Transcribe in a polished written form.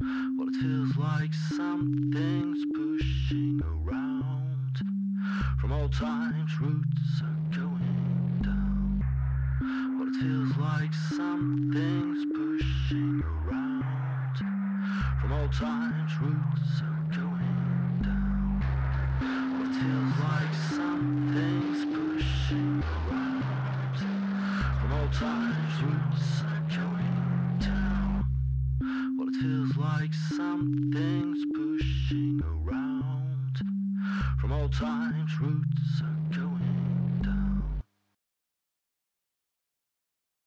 Well, it feels like something's pushing around. From old times, roots are going down. Well, it feels like something's pushing around. From old times, roots are going down. Well, it feels like something's pushing around. From old times, roots are going down. Well, it feels like something's pushing around. From old times, roots are going